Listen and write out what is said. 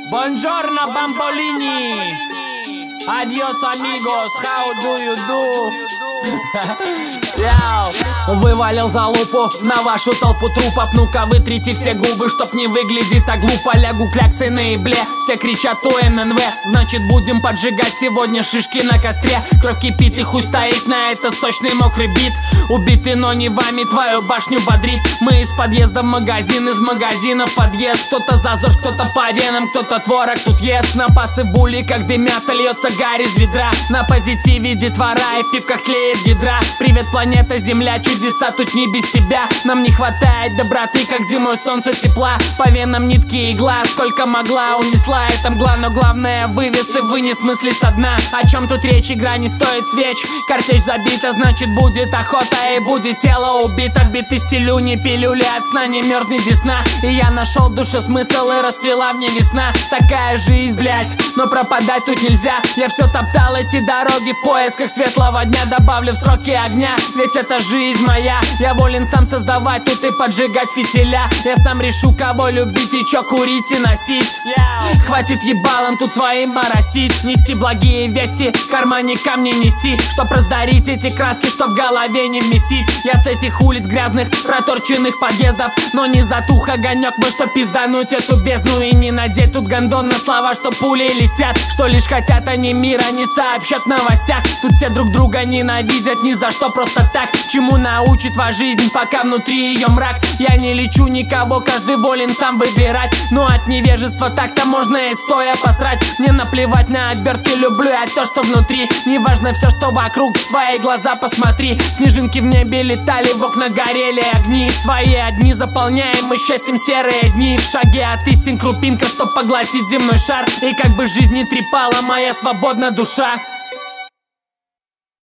Buongiorno bambolini. Adios amigos, how do you do? Вывалил залупу на вашу толпу трупов. Ну-ка вытрите все губы, чтоб не выглядеть так глупо. Лягу кляксы на ебле, все кричат УННВ. Значит будем поджигать сегодня шишки на костре. Кровь кипит и хуй стоит на этот сочный мокрый бит. Убитый, но не вами, твою башню бодрит. Мы из подъезда в магазин, из магазина в подъезд. Кто-то за ЗОЖ, кто-то по венам, кто-то творог тут ест. Напасы були, как дымятся, льется гарь из ведра. На позитиве детвора и в пипках тлеет гидра. Привет, планета Земля, чудеса тут не без тебя. Нам не хватает доброты, как зимой солнце тепла. По венам нитки игла, сколько могла унесла эта мгла. Но главное вывез и вынес мысли со дна. О чем тут речь, игра не стоит свеч. Картечь забита, значит будет охота. И будет тело убито, биты стелю, не пилюли. От сна не мерзнет десна. И я нашел в душе смысл, и расцвела мне весна. Такая жизнь, блять, но пропадать тут нельзя. Я все топтал эти дороги в поисках светлого дня. Добавлю в строки огня, ведь это жизнь моя. Я волен сам создавать тут и поджигать фитиля. Я сам решу, кого любить и чё курить и носить. Хватит ебалом тут своим моросить. Нести благие вести, в кармане камни нести. Чтоб раздарить эти краски, что в голове не вместить. Я с этих улиц грязных, проторченных подъездов. Но не затух огонек мой, чтоб пиздануть эту бездну. И не надеть тут гондон на слова, что пули летят. Что лишь хотят они мира, не сообщат в новостях. Тут все друг друга ненавидят ни за что, просто так. Чему научит вас жизнь, пока внутри ее мрак. Я не лечу никого, каждый волен сам выбирать. Но от невежества так-то можно и стоя посрать. Мне наплевать на обертки, люблю я то, что внутри. Неважно все, что вокруг, в свои глаза посмотри. Снежинки в небе летали, в окна горели огни. Свои одни заполняем мы счастьем серые дни. В шаге от истин крупинка, чтоб поглотить земной шар. И как бы жизнь не трепала моя свободная душа.